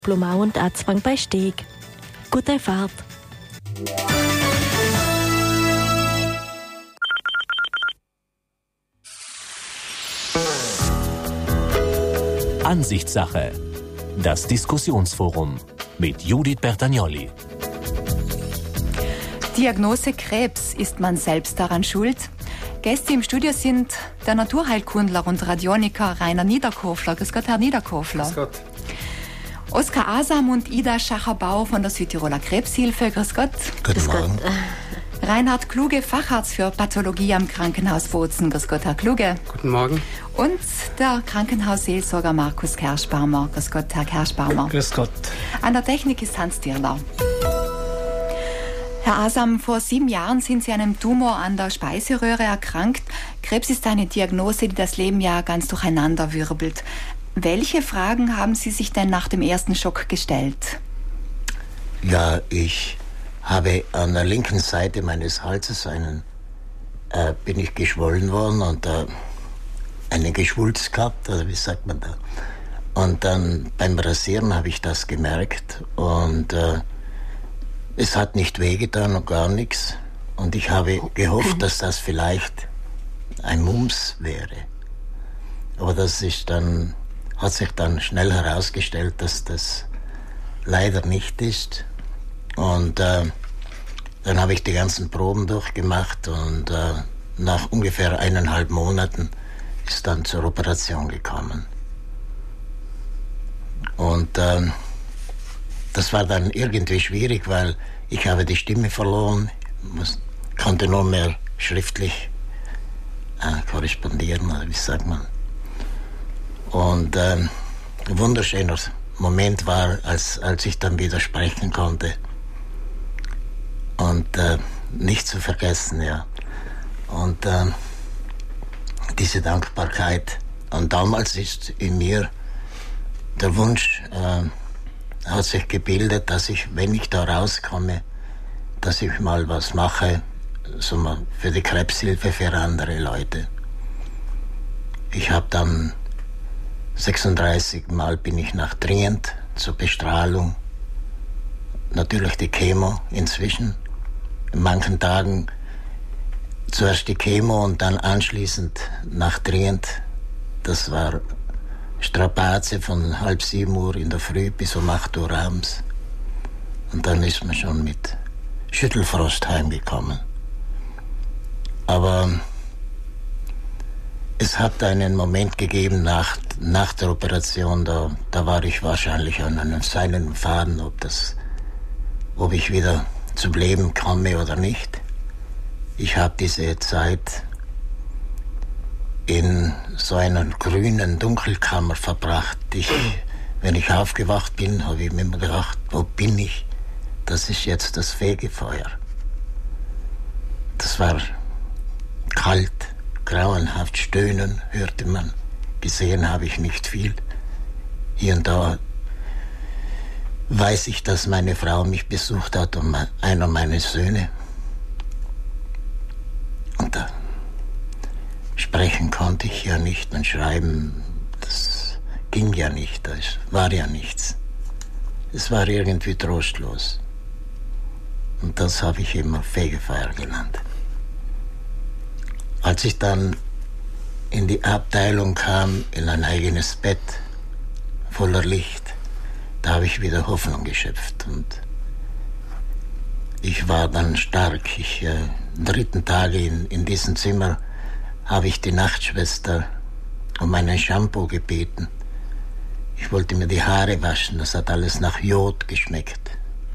Blumau und Azwang bei Steg. Gute Fahrt. Ansichtssache. Das Diskussionsforum mit Judith Bertagnolli. Diagnose Krebs. Ist man selbst daran schuld? Gäste im Studio sind der Naturheilkundler und Radioniker Rainer Niederkofler. Grüß Gott, Herr Niederkofler. Grüß Gott. Oskar Asam und Ida Schacher-Bauer von der Südtiroler Krebshilfe. Grüß Gott. Guten Morgen. Reinhard Kluge, Facharzt für Pathologie am Krankenhaus Bozen. Grüß Gott, Herr Kluge. Guten Morgen. Und der Krankenhausseelsorger Markus Kerschbaumer. Grüß Gott, Herr Kerschbaumer. Grüß Gott. An der Technik ist Hans Dirler. Herr Asam, vor 7 Jahren sind Sie an einem Tumor an der Speiseröhre erkrankt. Krebs ist eine Diagnose, die das Leben ja ganz durcheinander wirbelt. Welche Fragen haben Sie sich denn nach dem ersten Schock gestellt? Ja, ich habe an der linken Seite meines Halses bin ich geschwollen worden und eine Geschwulst gehabt, oder wie sagt man da? Und dann beim Rasieren habe ich das gemerkt und es hat nicht wehgetan und gar nichts. Und ich habe gehofft, dass das vielleicht ein Mumps wäre. Aber das hat sich dann schnell herausgestellt, dass das leider nicht ist. Und dann habe ich die ganzen Proben durchgemacht und nach ungefähr 1,5 Monaten ist dann zur Operation gekommen. Und das war dann irgendwie schwierig, weil ich habe die Stimme verloren, konnte nur mehr schriftlich korrespondieren, oder wie sagt man. Und ein wunderschöner Moment war, als ich dann wieder sprechen konnte. Und nicht zu vergessen, ja. Und diese Dankbarkeit. Und damals ist in mir der Wunsch, hat sich gebildet, dass ich, wenn ich da rauskomme, dass ich mal was mache, so mal für die Krebshilfe für andere Leute. Ich habe dann 36 Mal bin ich nach Trient zur Bestrahlung. Natürlich die Chemo inzwischen. In manchen Tagen zuerst die Chemo und dann anschließend nach Trient. Das war Strapaze von 6:30 Uhr in der Früh bis um 8 Uhr abends. Und dann ist man schon mit Schüttelfrost heimgekommen. Aber es hat einen Moment gegeben nach der Operation, da war ich wahrscheinlich an einem seilenden Faden, ob ich wieder zum Leben komme oder nicht. Ich habe diese Zeit in so einer grünen Dunkelkammer verbracht. Wenn ich aufgewacht bin, habe ich mir immer gedacht, wo bin ich? Das ist jetzt das Fegefeuer. Das war kalt, grauenhaft, stöhnen hörte man. Gesehen habe ich nicht viel. Hier und da weiß ich, dass meine Frau mich besucht hat und einer meiner Söhne. Und da sprechen konnte ich ja nicht und schreiben, das ging ja nicht, das war ja nichts. Es war irgendwie trostlos. Und das habe ich immer Fegefeuer genannt. Als ich dann in die Abteilung kam, in ein eigenes Bett voller Licht, da habe ich wieder Hoffnung geschöpft. Und ich war dann stark. Am 3. Tage in diesem Zimmer habe ich die Nachtschwester um einen Shampoo gebeten. Ich wollte mir die Haare waschen, das hat alles nach Jod geschmeckt.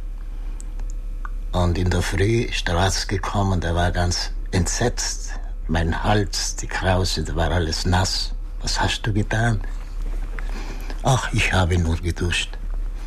Und in der Früh ist der Arzt gekommen, der war ganz entsetzt. Mein Hals, die Krause, da war alles nass. Was hast du getan? Ach, ich habe nur geduscht.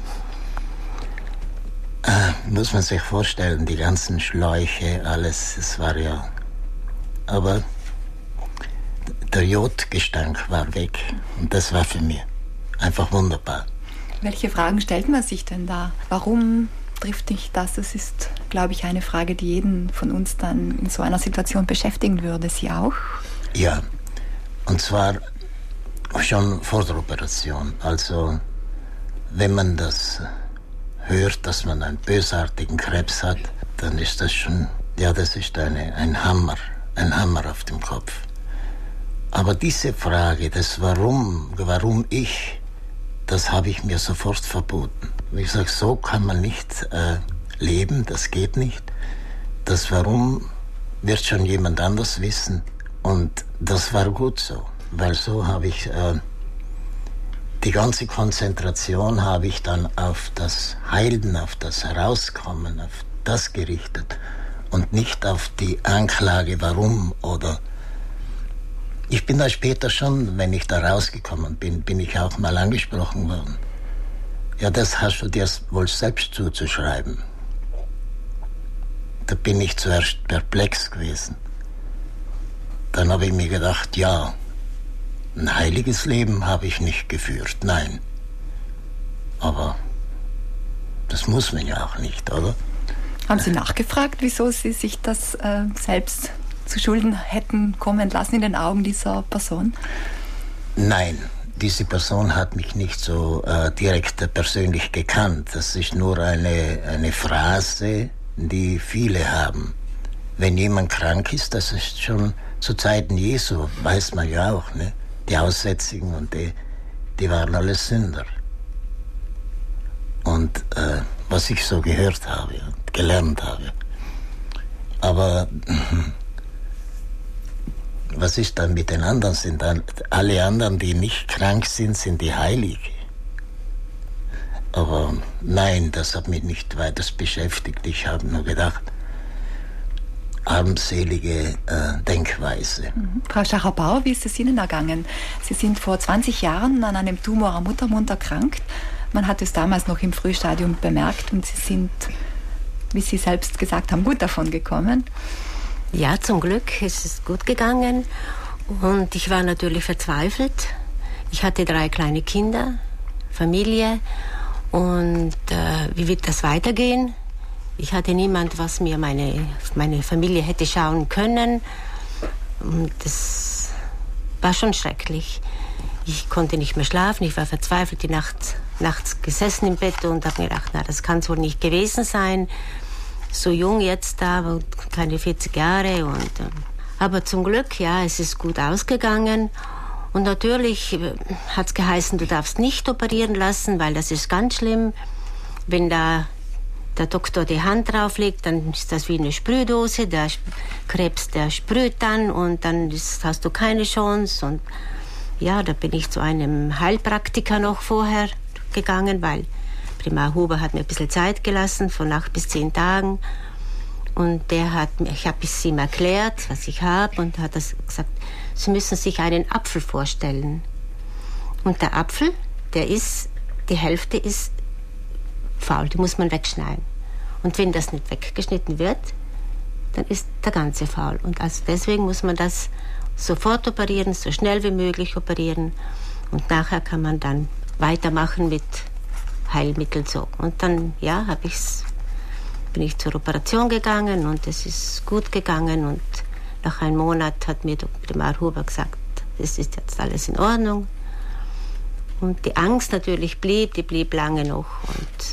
Muss man sich vorstellen, die ganzen Schläuche, alles, es war ja... Aber der Jodgestank war weg und das war für mich einfach wunderbar. Welche Fragen stellt man sich denn da? Warum trifft dich das? Das ist, glaube ich, eine Frage, die jeden von uns dann in so einer Situation beschäftigen würde. Sie auch? Ja, und zwar schon vor der Operation. Also wenn man das hört, dass man einen bösartigen Krebs hat, dann ist das schon, ja, das ist ein Hammer auf dem Kopf. Aber diese Frage, das warum ich, das habe ich mir sofort verboten. Ich sage, so kann man nicht leben, das geht nicht. Das Warum wird schon jemand anders wissen. Und das war gut so, weil so habe ich die ganze Konzentration habe ich dann auf das Heilen, auf das Herauskommen, auf das gerichtet und nicht auf die Anklage, warum oder... Ich bin da später schon, wenn ich da rausgekommen bin ich auch mal angesprochen worden. Ja, das hast du dir wohl selbst zuzuschreiben. Da bin ich zuerst perplex gewesen. Dann habe ich mir gedacht, ja, ein heiliges Leben habe ich nicht geführt, nein. Aber das muss man ja auch nicht, oder? Haben Sie nachgefragt, wieso Sie sich das selbst zu Schulden hätten kommen lassen in den Augen dieser Person? Nein, diese Person hat mich nicht so direkt persönlich gekannt. Das ist nur eine Phrase, die viele haben. Wenn jemand krank ist, das ist schon zu Zeiten Jesu, weiß man ja auch, ne? Die Aussätzigen und die waren alle Sünder. Und was ich so gehört habe und gelernt habe. Aber was ist dann mit den anderen? Sind dann alle anderen, die nicht krank sind, sind die Heilige? Aber nein, das hat mich nicht weiter beschäftigt. Ich habe nur gedacht, armselige Denkweise. Frau Schacher-Bauer, wie ist es Ihnen ergangen? Sie sind vor 20 Jahren an einem Tumor am Muttermund erkrankt. Man hat es damals noch im Frühstadium bemerkt und Sie sind, wie Sie selbst gesagt haben, gut davon gekommen. Ja, zum Glück ist es gut gegangen und ich war natürlich verzweifelt. Ich hatte 3 kleine Kinder, Familie und wie wird das weitergehen? Ich hatte niemand, was mir meine Familie hätte schauen können und das war schon schrecklich. Ich konnte nicht mehr schlafen, ich war verzweifelt, die nachts gesessen im Bett und habe mir gedacht, na, das kann es wohl nicht gewesen sein. So jung jetzt da, keine 40 Jahre. Aber zum Glück, ja, es ist gut ausgegangen. Und natürlich hat es geheißen, du darfst nicht operieren lassen, weil das ist ganz schlimm. Wenn da der Doktor die Hand drauflegt, dann ist das wie eine Sprühdose. Der Krebs, der sprüht dann und dann hast du keine Chance. Und ja, da bin ich zu einem Heilpraktiker noch vorher gegangen, weil Primar Huber hat mir ein bisschen Zeit gelassen, von 8 bis 10 Tagen. Und ich habe es ihm erklärt, was ich habe, und hat gesagt, Sie müssen sich einen Apfel vorstellen. Und der Apfel, die Hälfte ist faul, die muss man wegschneiden. Und wenn das nicht weggeschnitten wird, dann ist der ganze faul. Und also deswegen muss man das sofort operieren, so schnell wie möglich operieren. Und nachher kann man dann weitermachen mit Heilmittel so. Und dann, ja, bin ich zur Operation gegangen und es ist gut gegangen. Und nach einem Monat hat mir Dr. Primar Huber gesagt, es ist jetzt alles in Ordnung. Und die Angst natürlich blieb lange noch. Und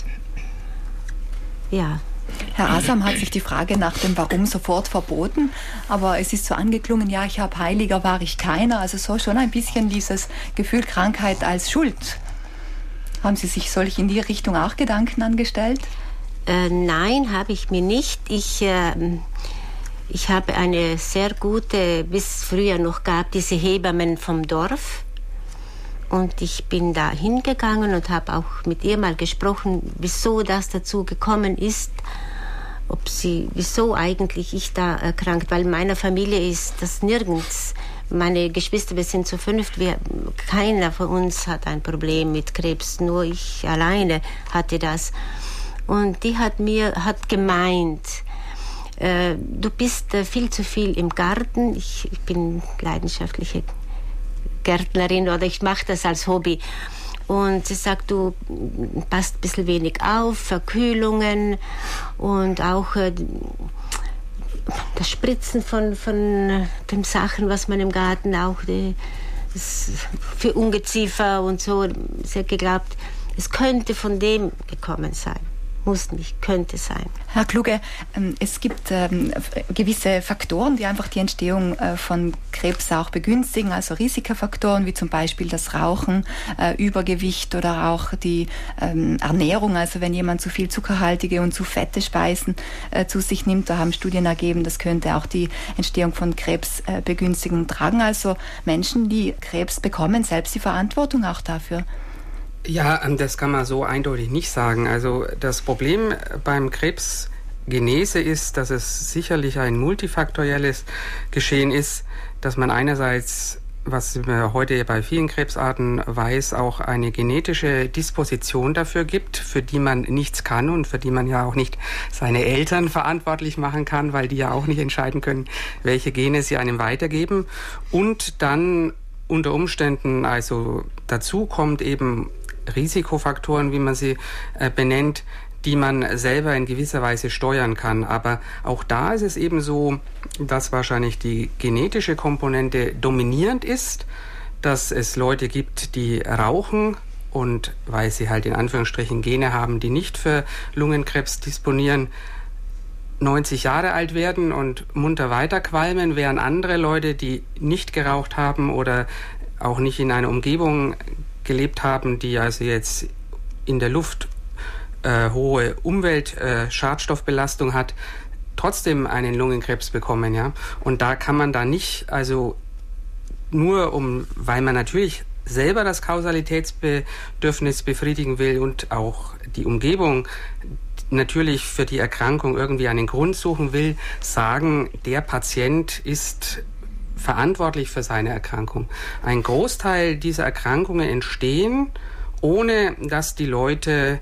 ja. Herr Asam hat sich die Frage nach dem Warum sofort verboten, aber es ist so angeklungen, ja, ich habe Heiliger, war ich keiner. Also so schon ein bisschen dieses Gefühl Krankheit als Schuld. Haben Sie sich solch in die Richtung auch Gedanken angestellt? Nein, habe ich mir nicht. Ich habe eine sehr gute, bis früher noch gab, diese Hebammen vom Dorf. Und ich bin da hingegangen und habe auch mit ihr mal gesprochen, wieso das dazu gekommen ist, wieso eigentlich ich da erkrankt, weil in meiner Familie ist das nirgends. Meine Geschwister, wir sind zu 5, keiner von uns hat ein Problem mit Krebs, nur ich alleine hatte das. Und die hat gemeint, du bist viel zu viel im Garten. Ich bin leidenschaftliche Gärtnerin oder ich mache das als Hobby. Und sie sagt, du passt ein bisschen wenig auf, Verkühlungen und auch das Spritzen von den Sachen, was man im Garten auch für Ungeziefer und so. Sie hat geglaubt, Es könnte von dem gekommen sein. Muss nicht, könnte sein. Herr Kluge, es gibt gewisse Faktoren, die einfach die Entstehung von Krebs auch begünstigen, also Risikofaktoren wie zum Beispiel das Rauchen, Übergewicht oder auch die Ernährung. Also wenn jemand zu viel zuckerhaltige und zu fette Speisen zu sich nimmt, da haben Studien ergeben, das könnte auch die Entstehung von Krebs begünstigen. Tragen also Menschen, die Krebs bekommen, selbst die Verantwortung auch dafür? Ja, das kann man so eindeutig nicht sagen. Also das Problem beim Krebsgenese ist, dass es sicherlich ein multifaktorielles Geschehen ist, dass man einerseits, was man heute bei vielen Krebsarten weiß, auch eine genetische Disposition dafür gibt, für die man nichts kann und für die man ja auch nicht seine Eltern verantwortlich machen kann, weil die ja auch nicht entscheiden können, welche Gene sie einem weitergeben. Und dann unter Umständen, also dazu kommt eben Risikofaktoren, wie man sie benennt, die man selber in gewisser Weise steuern kann. Aber auch da ist es eben so, dass wahrscheinlich die genetische Komponente dominierend ist, dass es Leute gibt, die rauchen und weil sie halt in Anführungsstrichen Gene haben, die nicht für Lungenkrebs disponieren, 90 Jahre alt werden und munter weiterqualmen, während andere Leute, die nicht geraucht haben oder auch nicht in einer Umgebung gelebt haben, die also jetzt in der Luft hohe Umweltschadstoffbelastung hat, trotzdem einen Lungenkrebs bekommen, ja. Und da kann man da nicht, also nur weil man natürlich selber das Kausalitätsbedürfnis befriedigen will und auch die Umgebung natürlich für die Erkrankung irgendwie einen Grund suchen will, sagen, der Patient ist verantwortlich für seine Erkrankung. Ein Großteil dieser Erkrankungen entstehen, ohne dass die Leute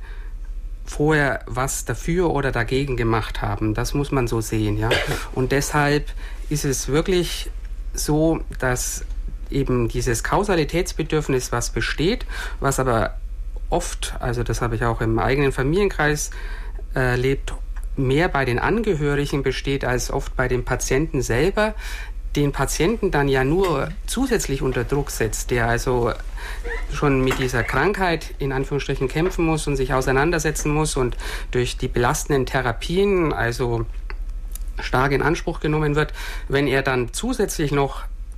vorher was dafür oder dagegen gemacht haben. Das muss man so sehen, ja. Und deshalb ist es wirklich so, dass eben dieses Kausalitätsbedürfnis, was besteht, was aber oft, also das habe ich auch im eigenen Familienkreis erlebt, mehr bei den Angehörigen besteht als oft bei dem Patienten selber, den Patienten dann ja nur zusätzlich unter Druck setzt, der also schon mit dieser Krankheit in Anführungsstrichen kämpfen muss und sich auseinandersetzen muss und durch die belastenden Therapien also stark in Anspruch genommen wird, wenn er dann zusätzlich noch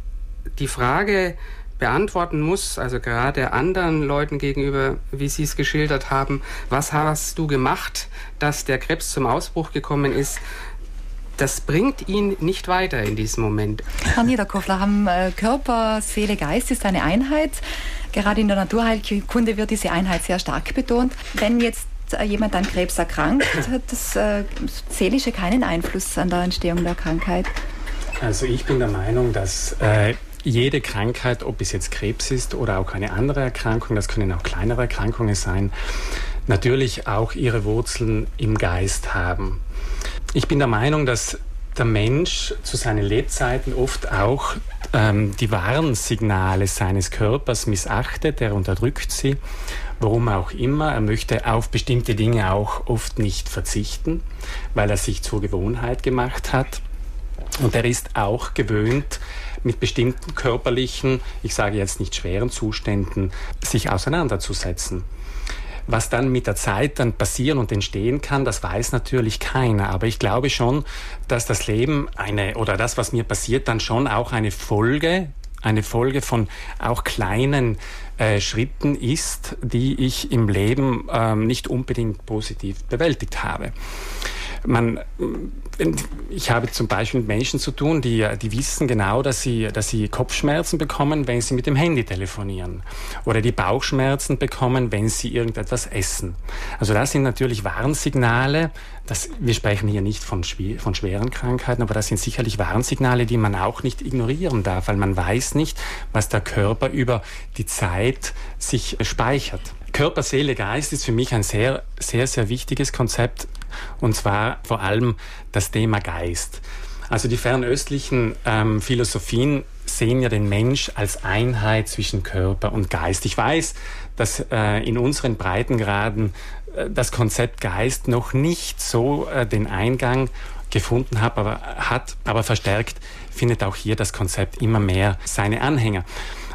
die Frage beantworten muss, also gerade anderen Leuten gegenüber, wie Sie es geschildert haben, was hast du gemacht, dass der Krebs zum Ausbruch gekommen ist, das bringt ihn nicht weiter in diesem Moment. Herr Niederkoffler, haben Körper, Seele, Geist ist eine Einheit. Gerade in der Naturheilkunde wird diese Einheit sehr stark betont. Wenn jetzt jemand an Krebs erkrankt, hat das Seelische keinen Einfluss an der Entstehung der Krankheit? Also ich bin der Meinung, dass jede Krankheit, ob es jetzt Krebs ist oder auch eine andere Erkrankung, das können auch kleinere Erkrankungen sein, natürlich auch ihre Wurzeln im Geist haben. Ich bin der Meinung, dass der Mensch zu seinen Lebzeiten oft auch die Warnsignale seines Körpers missachtet, er unterdrückt sie, warum auch immer. Er möchte auf bestimmte Dinge auch oft nicht verzichten, weil er sich zur Gewohnheit gemacht hat. Und er ist auch gewöhnt, mit bestimmten körperlichen, ich sage jetzt nicht schweren Zuständen, sich auseinanderzusetzen. Was dann mit der Zeit dann passieren und entstehen kann, das weiß natürlich keiner. Aber ich glaube schon, dass das Leben oder das, was mir passiert, dann schon auch eine Folge von auch kleinen Schritten ist, die ich im Leben nicht unbedingt positiv bewältigt habe. Ich habe zum Beispiel mit Menschen zu tun, die wissen genau, dass sie Kopfschmerzen bekommen, wenn sie mit dem Handy telefonieren. Oder die Bauchschmerzen bekommen, wenn sie irgendetwas essen. Also das sind natürlich Warnsignale. Wir sprechen hier nicht von schweren Krankheiten, aber das sind sicherlich Warnsignale, die man auch nicht ignorieren darf, weil man weiß nicht, was der Körper über die Zeit sich speichert. Körper, Seele, Geist ist für mich ein sehr, sehr, sehr wichtiges Konzept. Und zwar vor allem das Thema Geist. Also die fernöstlichen Philosophien sehen ja den Mensch als Einheit zwischen Körper und Geist. Ich weiß, dass in unseren Breitengraden das Konzept Geist noch nicht so den Eingang gefunden hat, aber verstärkt findet auch hier das Konzept immer mehr seine Anhänger.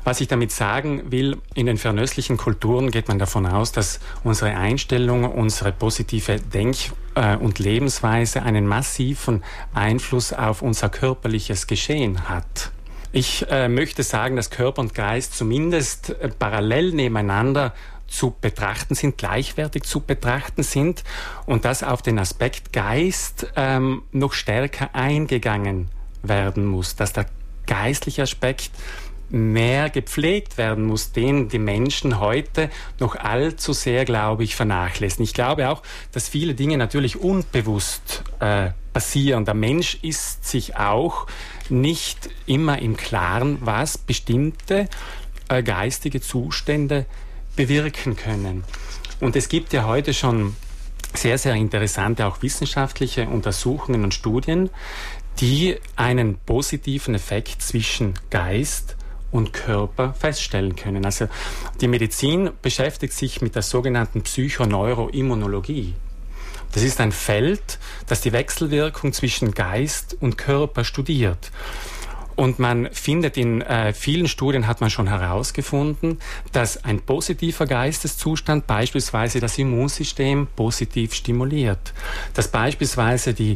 Was ich damit sagen will, in den fernöstlichen Kulturen geht man davon aus, dass unsere Einstellung, unsere positive Denk- und Lebensweise einen massiven Einfluss auf unser körperliches Geschehen hat. Ich möchte sagen, dass Körper und Geist zumindest parallel nebeneinander zu betrachten sind, gleichwertig zu betrachten sind und dass auf den Aspekt Geist noch stärker eingegangen werden muss, dass der geistliche Aspekt mehr gepflegt werden muss, den die Menschen heute noch allzu sehr, glaube ich, vernachlässigen. Ich glaube auch, dass viele Dinge natürlich unbewusst passieren. Der Mensch ist sich auch nicht immer im Klaren, was bestimmte geistige Zustände bewirken können. Und es gibt ja heute schon sehr, sehr interessante, auch wissenschaftliche Untersuchungen und Studien, die einen positiven Effekt zwischen Geist und Körper feststellen können. Also die Medizin beschäftigt sich mit der sogenannten Psychoneuroimmunologie. Das ist ein Feld, das die Wechselwirkung zwischen Geist und Körper studiert. Und man findet in vielen Studien hat man schon herausgefunden, dass ein positiver Geisteszustand beispielsweise das Immunsystem positiv stimuliert. Dass beispielsweise die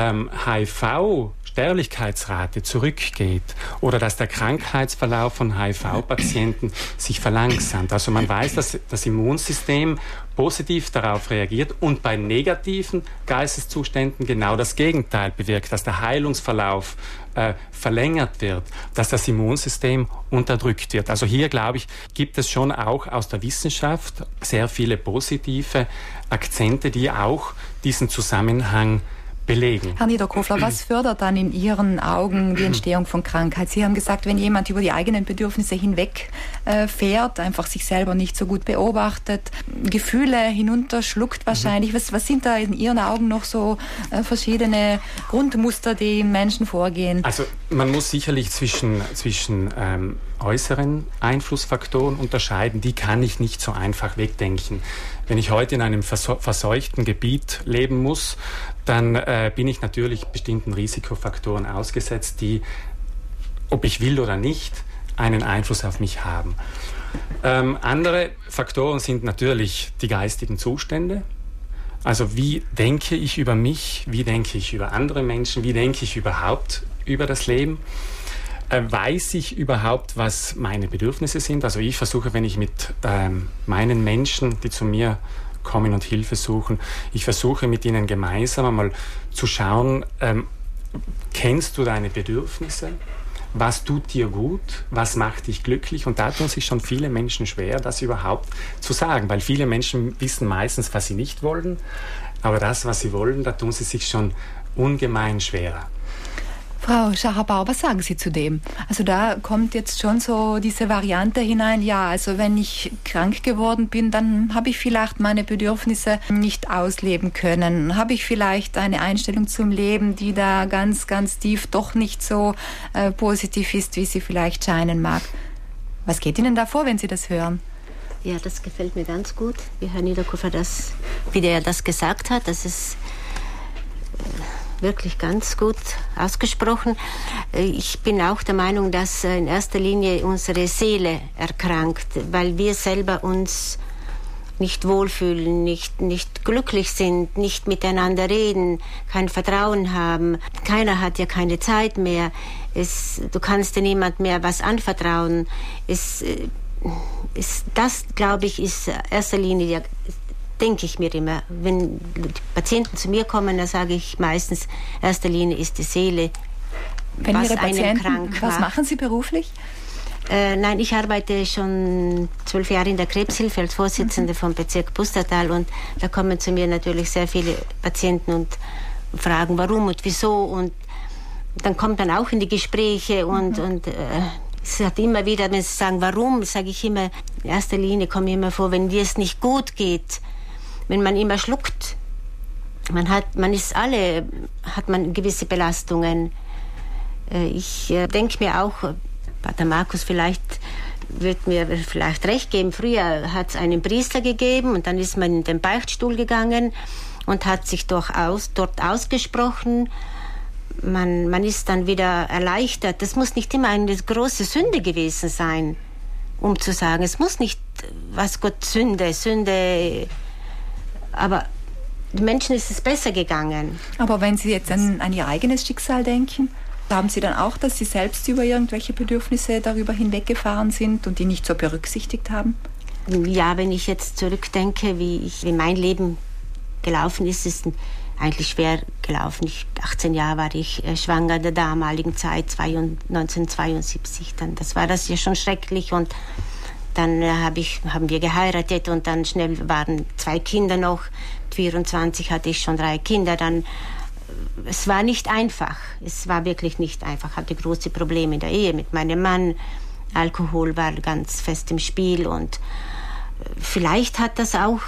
HIV-Sterblichkeitsrate zurückgeht oder dass der Krankheitsverlauf von HIV-Patienten sich verlangsamt. Also man weiß, dass das Immunsystem positiv darauf reagiert und bei negativen Geisteszuständen genau das Gegenteil bewirkt, dass der Heilungsverlauf verlängert wird, dass das Immunsystem unterdrückt wird. Also hier, glaube ich, gibt es schon auch aus der Wissenschaft sehr viele positive Akzente, die auch diesen Zusammenhang belegen. Herr Niederkofler, was fördert dann in Ihren Augen die Entstehung von Krankheit? Sie haben gesagt, wenn jemand über die eigenen Bedürfnisse hinweg fährt, einfach sich selber nicht so gut beobachtet, Gefühle hinunterschluckt wahrscheinlich. Was sind da in Ihren Augen noch so verschiedene Grundmuster, die im Menschen vorgehen? Also man muss sicherlich zwischen äußeren Einflussfaktoren unterscheiden. Die kann ich nicht so einfach wegdenken. Wenn ich heute in einem verseuchten Gebiet leben muss, dann bin ich natürlich bestimmten Risikofaktoren ausgesetzt, die, ob ich will oder nicht, einen Einfluss auf mich haben. Andere Faktoren sind natürlich die geistigen Zustände. Also wie denke ich über mich, wie denke ich über andere Menschen, wie denke ich überhaupt über das Leben? Weiß ich überhaupt, was meine Bedürfnisse sind? Also ich versuche, wenn ich mit meinen Menschen, die zu mir kommen und Hilfe suchen, ich versuche mit ihnen gemeinsam einmal zu schauen, kennst du deine Bedürfnisse? Was tut dir gut? Was macht dich glücklich? Und da tun sich schon viele Menschen schwer, das überhaupt zu sagen, weil viele Menschen wissen meistens, was sie nicht wollen, aber das, was sie wollen, da tun sie sich schon ungemein schwerer. Frau Schacher-Bauer, was sagen Sie zu dem? Also da kommt jetzt schon so diese Variante hinein, ja, also wenn ich krank geworden bin, dann habe ich vielleicht meine Bedürfnisse nicht ausleben können. Habe ich vielleicht eine Einstellung zum Leben, die da ganz, ganz tief doch nicht so positiv ist, wie sie vielleicht scheinen mag. Was geht Ihnen da vor, wenn Sie das hören? Ja, das gefällt mir ganz gut, wie Herr Niederkofler wie der das gesagt hat. Das ist wirklich ganz gut ausgesprochen. Ich bin auch der Meinung, dass in erster Linie unsere Seele erkrankt, weil wir selber uns nicht wohlfühlen, nicht glücklich sind, nicht miteinander reden, kein Vertrauen haben. Keiner hat ja keine Zeit mehr. Du kannst dir niemand mehr was anvertrauen. Das, glaube ich, ist in erster Linie denke ich mir immer. Wenn die Patienten zu mir kommen, dann sage ich meistens, in erster Linie ist die Seele, wenn was Ihre Patienten, einen krank macht. Was machen Sie beruflich? Nein, ich arbeite schon 12 Jahre in der Krebshilfe als Vorsitzende vom Bezirk Pustertal und da kommen zu mir natürlich sehr viele Patienten und fragen, warum und wieso und dann kommt dann auch in die Gespräche und es hat immer wieder, wenn sie sagen, warum, sage ich immer, in erster Linie kommt mir immer vor, wenn dir es nicht gut geht, wenn man immer schluckt, hat man gewisse Belastungen. Ich denke mir auch, Pater Markus wird mir vielleicht recht geben, früher hat es einen Priester gegeben und dann ist man in den Beichtstuhl gegangen und hat sich dort ausgesprochen. Man ist dann wieder erleichtert. Das muss nicht immer eine große Sünde gewesen sein. um zu sagen, es muss nicht, was Gott, Sünde, aber den Menschen ist es besser gegangen. Aber wenn Sie jetzt an Ihr eigenes Schicksal denken, haben Sie dann auch, dass Sie selbst über irgendwelche Bedürfnisse darüber hinweggefahren sind und die nicht so berücksichtigt haben? Ja, wenn ich jetzt zurückdenke, wie mein Leben gelaufen ist, ist es eigentlich schwer gelaufen. 18 Jahre war ich schwanger in der damaligen Zeit, 1972. Das war das ja schon schrecklich. Und dann haben wir geheiratet und dann schnell waren 2 Kinder noch. Mit 24 hatte ich schon 3 Kinder. Es war nicht einfach. Es war wirklich nicht einfach. Ich hatte große Probleme in der Ehe mit meinem Mann. Alkohol war ganz fest im Spiel und vielleicht war das auch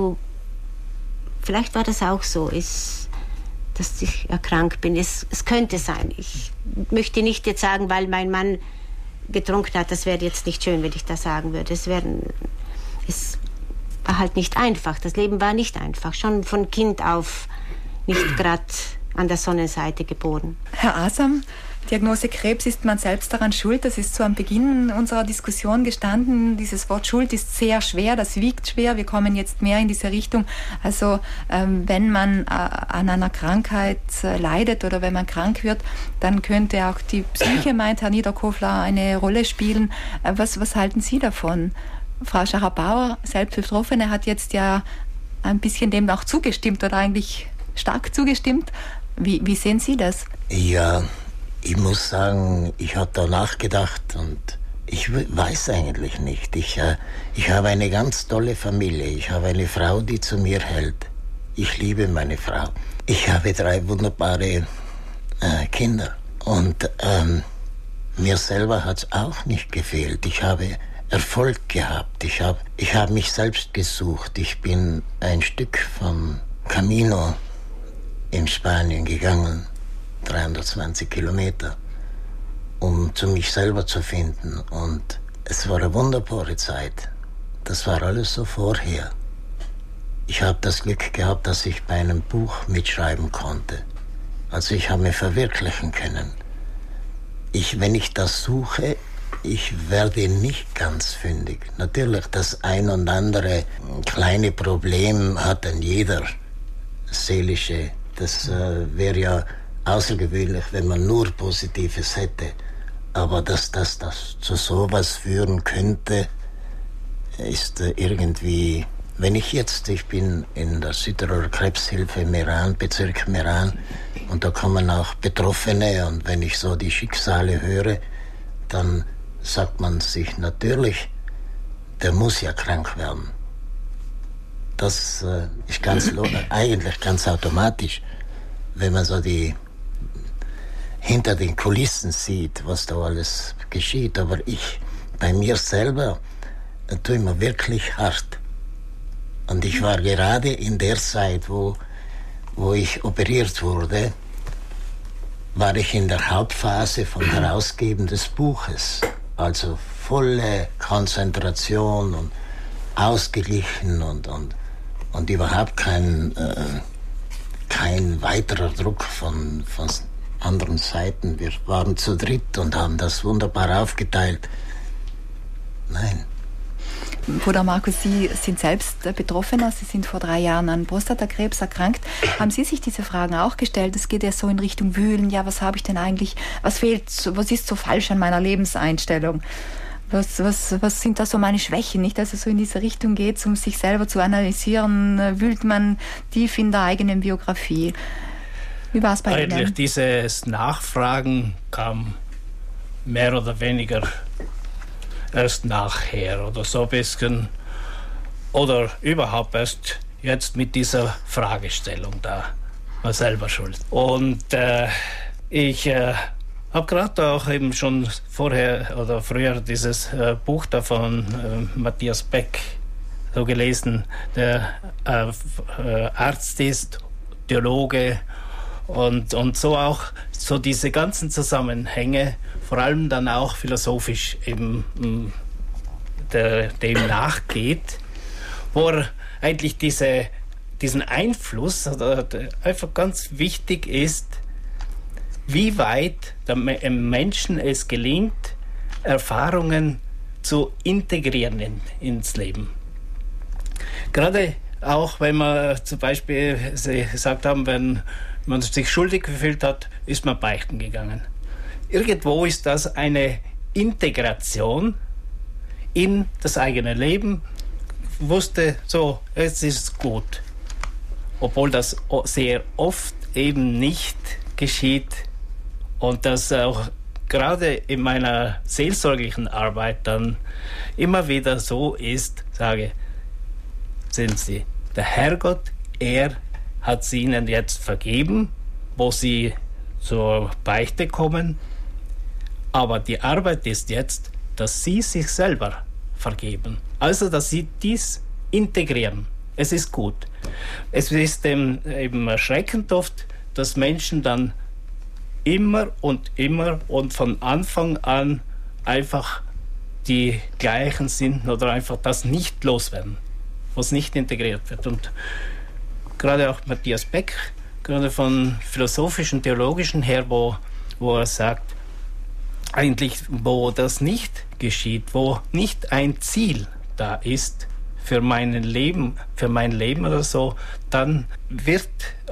so, dass ich erkrankt bin. Es könnte sein. Ich möchte nicht jetzt sagen, weil mein Mann getrunken hat, das wäre jetzt nicht schön, wenn ich das sagen würde. Es war halt nicht einfach. Das Leben war nicht einfach. Schon von Kind auf nicht gerade an der Sonnenseite geboren. Herr Asam, Diagnose Krebs, ist man selbst daran schuld? Das ist so am Beginn unserer Diskussion gestanden. Dieses Wort Schuld ist sehr schwer, das wiegt schwer. Wir kommen jetzt mehr in diese Richtung. Also wenn man an einer Krankheit leidet oder wenn man krank wird, dann könnte auch die Psyche, meint Herr Niederkofler, eine Rolle spielen. Was halten Sie davon? Frau Scharrer-Bauer, selbst Betroffene, hat jetzt ja ein bisschen dem auch zugestimmt oder eigentlich stark zugestimmt. Wie sehen Sie das? Ja, ich muss sagen, ich habe da nachgedacht und ich weiß eigentlich nicht. Ich habe eine ganz tolle Familie. Ich habe eine Frau, die zu mir hält. Ich liebe meine Frau. Ich habe 3 wunderbare Kinder. Und mir selber hat es auch nicht gefehlt. Ich habe Erfolg gehabt. Ich hab mich selbst gesucht. Ich bin ein Stück vom Camino in Spanien gegangen. 320 Kilometer, um zu mich selber zu finden. Und es war eine wunderbare Zeit. Das war alles so vorher. Ich habe das Glück gehabt, dass ich bei einem Buch mitschreiben konnte. Also ich habe mich verwirklichen können. Wenn ich das suche, ich werde nicht ganz fündig. Natürlich, das ein und andere kleine Problem hat dann jeder seelische. Das wäre ja außergewöhnlich, wenn man nur Positives hätte. Aber dass das zu sowas führen könnte, ist irgendwie... Ich bin in der Südtiroler Krebshilfe Meran, Bezirk Meran, und da kommen auch Betroffene, und wenn ich so die Schicksale höre, dann sagt man sich natürlich, der muss ja krank werden. Das ist eigentlich ganz automatisch, wenn man so hinter den Kulissen sieht, was da alles geschieht. Aber bei mir selber, tue ich mir wirklich hart. Und ich war gerade in der Zeit, wo ich operiert wurde, war ich in der Hauptphase vom Herausgeben des Buches. Also volle Konzentration und ausgeglichen und überhaupt kein weiterer Druck von anderen Seiten. Wir waren zu dritt und haben das wunderbar aufgeteilt. Nein. Bruder Markus, Sie sind selbst Betroffener. Sie sind vor 3 Jahren an Prostatakrebs erkrankt. Haben Sie sich diese Fragen auch gestellt? Es geht ja so in Richtung Wühlen. Ja, was habe ich denn eigentlich? Was fehlt? Was ist so falsch an meiner Lebenseinstellung? Was sind da so meine Schwächen? Nicht, dass es so in diese Richtung geht, um sich selber zu analysieren, wühlt man tief in der eigenen Biografie. Wie war es bei Ihnen? Eigentlich dieses Nachfragen kam mehr oder weniger erst nachher oder so ein bisschen. Oder überhaupt erst jetzt mit dieser Fragestellung da. War selber schuld. Und ich habe gerade auch eben schon vorher oder früher dieses Buch da von Matthias Beck so gelesen, der Arzt ist, Theologe und so auch so diese ganzen Zusammenhänge, vor allem dann auch philosophisch eben dem nachgeht, wo er eigentlich diesen Einfluss einfach ganz wichtig ist, wie weit dem Menschen es gelingt, Erfahrungen zu integrieren ins Leben. Gerade auch, wenn man zum Beispiel, Sie gesagt haben, wenn man sich schuldig gefühlt hat, ist man beichten gegangen. Irgendwo ist das eine Integration in das eigene Leben. Wusste, so, jetzt ist es gut. Obwohl das sehr oft eben nicht geschieht und das auch gerade in meiner seelsorglichen Arbeit dann immer wieder so ist, sage, sind Sie, der Herrgott, er hat sie Ihnen jetzt vergeben, wo Sie zur Beichte kommen, aber die Arbeit ist jetzt, dass Sie sich selber vergeben. Also, dass Sie dies integrieren. Es ist gut. Es ist eben erschreckend oft, dass Menschen dann immer und von Anfang an einfach die gleichen sind oder einfach das nicht loswerden, was nicht integriert wird. Und gerade auch Matthias Beck, gerade von philosophischen, theologischen her, wo er sagt, eigentlich, wo das nicht geschieht, wo nicht ein Ziel da ist für mein Leben oder so, dann wird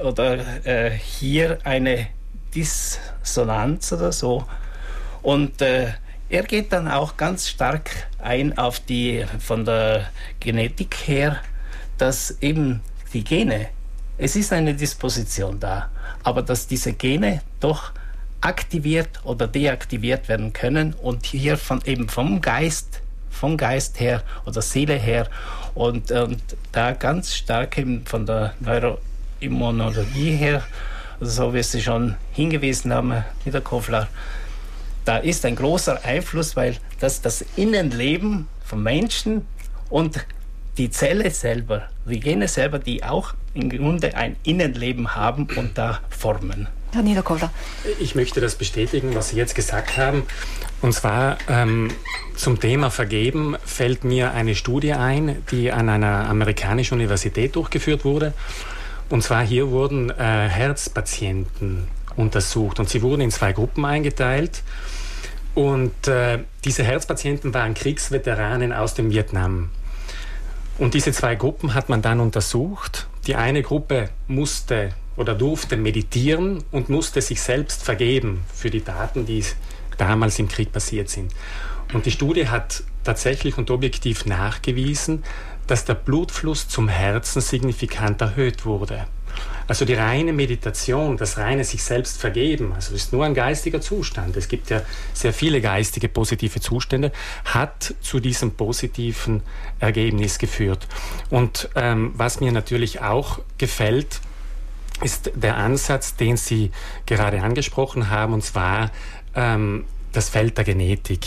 hier eine Dissonanz oder so. Und er geht dann auch ganz stark ein auf die, von der Genetik her, dass eben die Gene, es ist eine Disposition da, aber dass diese Gene doch aktiviert oder deaktiviert werden können und hier vom Geist her oder Seele her und da ganz stark eben von der Neuroimmunologie her, also so wie Sie schon hingewiesen haben, Niederkofler, da ist ein großer Einfluss, weil das Innenleben vom Menschen und die Zelle selber, die Gene selber, die auch im Grunde ein Innenleben haben und da formen. Herr Niederkofler. Ich möchte das bestätigen, was Sie jetzt gesagt haben. Und zwar zum Thema Vergeben fällt mir eine Studie ein, die an einer amerikanischen Universität durchgeführt wurde. Und zwar hier wurden Herzpatienten untersucht und sie wurden in 2 Gruppen eingeteilt. Und diese Herzpatienten waren Kriegsveteranen aus dem Vietnam. Und diese 2 Gruppen hat man dann untersucht. Die eine Gruppe musste oder durfte meditieren und musste sich selbst vergeben für die Taten, die damals im Krieg passiert sind. Und die Studie hat tatsächlich und objektiv nachgewiesen, dass der Blutfluss zum Herzen signifikant erhöht wurde. Also die reine Meditation, das reine sich selbst vergeben, also ist nur ein geistiger Zustand. Es gibt ja sehr viele geistige positive Zustände, hat zu diesem positiven Ergebnis geführt. Und was mir natürlich auch gefällt, ist der Ansatz, den Sie gerade angesprochen haben, und zwar das Feld der Genetik.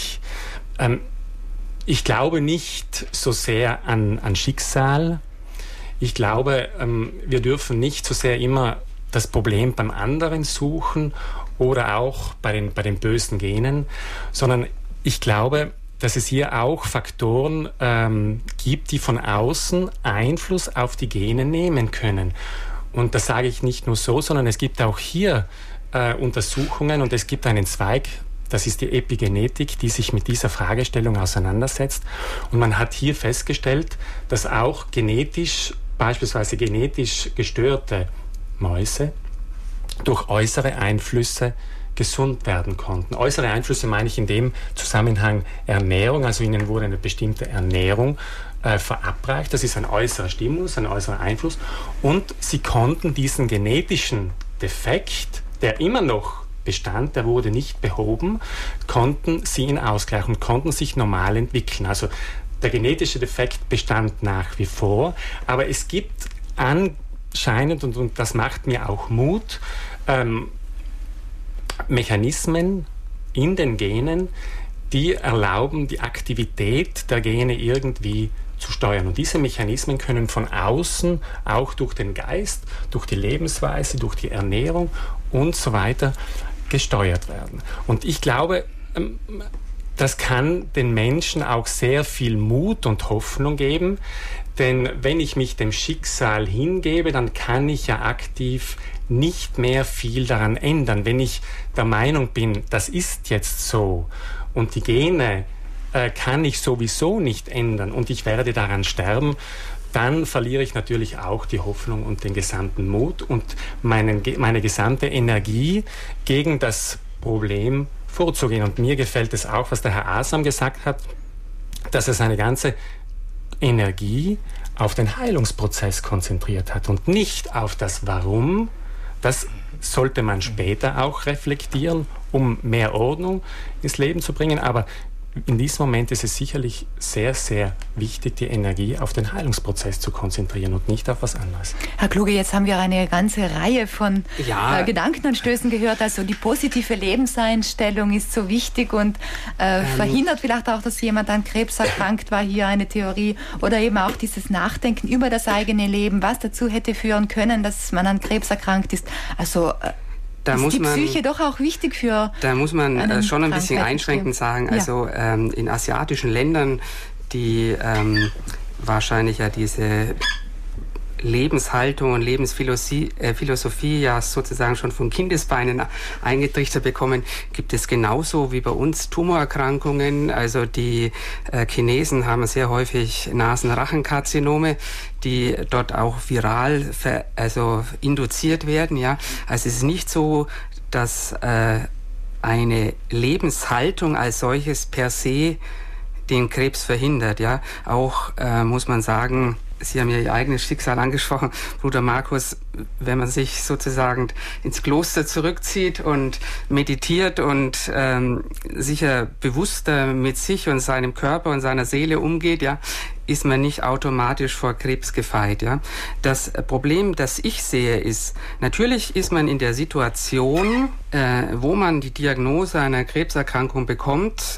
Ich glaube nicht so sehr an Schicksal. Ich glaube, wir dürfen nicht so sehr immer das Problem beim anderen suchen oder auch bei den bösen Genen, sondern ich glaube, dass es hier auch Faktoren gibt, die von außen Einfluss auf die Gene nehmen können. Und das sage ich nicht nur so, sondern es gibt auch hier Untersuchungen und es gibt einen Zweig, das ist die Epigenetik, die sich mit dieser Fragestellung auseinandersetzt. Und man hat hier festgestellt, dass auch beispielsweise genetisch gestörte Mäuse durch äußere Einflüsse gesund werden konnten. Äußere Einflüsse meine ich in dem Zusammenhang Ernährung, also ihnen wurde eine bestimmte Ernährung verabreicht. Das ist ein äußerer Stimulus, ein äußerer Einfluss. Und sie konnten diesen genetischen Defekt, der immer noch bestand, der wurde nicht behoben, konnten sie in Ausgleich und konnten sich normal entwickeln. Also der genetische Defekt bestand nach wie vor, aber es gibt anscheinend, und das macht mir auch Mut, Mechanismen in den Genen, die erlauben, die Aktivität der Gene irgendwie zu steuern. Und diese Mechanismen können von außen, auch durch den Geist, durch die Lebensweise, durch die Ernährung und so weiter gesteuert werden. Und ich glaube, das kann den Menschen auch sehr viel Mut und Hoffnung geben, denn wenn ich mich dem Schicksal hingebe, dann kann ich ja aktiv nicht mehr viel daran ändern. Wenn ich der Meinung bin, das ist jetzt so und die Gene kann ich sowieso nicht ändern und ich werde daran sterben, dann verliere ich natürlich auch die Hoffnung und den gesamten Mut und meine gesamte Energie gegen das Problem vorzugehen. Und mir gefällt es auch, was der Herr Asam gesagt hat, dass er seine ganze Energie auf den Heilungsprozess konzentriert hat und nicht auf das Warum. Das sollte man später auch reflektieren, um mehr Ordnung ins Leben zu bringen. Aber in diesem Moment ist es sicherlich sehr, sehr wichtig, die Energie auf den Heilungsprozess zu konzentrieren und nicht auf was anderes. Herr Kluge, jetzt haben wir eine ganze Reihe von Gedankenanstößen gehört. Also die positive Lebenseinstellung ist so wichtig und verhindert vielleicht auch, dass jemand an Krebs erkrankt war, hier eine Theorie. Oder eben auch dieses Nachdenken über das eigene Leben, was dazu hätte führen können, dass man an Krebs erkrankt ist. Also da ist die Psyche doch auch wichtig für. Da muss man schon ein bisschen einschränkend sagen. Also in asiatischen Ländern, die wahrscheinlich ja diese Lebenshaltung und Lebensphilosophie ja sozusagen schon von Kindesbeinen eingetrichtert bekommen, gibt es genauso wie bei uns Tumorerkrankungen. Also die Chinesen haben sehr häufig Nasenrachenkarzinome, die dort auch viral induziert werden. Ja, also es ist nicht so, dass eine Lebenshaltung als solches per se den Krebs verhindert. Ja, auch muss man sagen, Sie haben ja Ihr eigenes Schicksal angesprochen, Bruder Markus, wenn man sich sozusagen ins Kloster zurückzieht und meditiert und sicher bewusster mit sich und seinem Körper und seiner Seele umgeht, ja, ist man nicht automatisch vor Krebs gefeit. Ja. Das Problem, das ich sehe, ist, natürlich ist man in der Situation, wo man die Diagnose einer Krebserkrankung bekommt,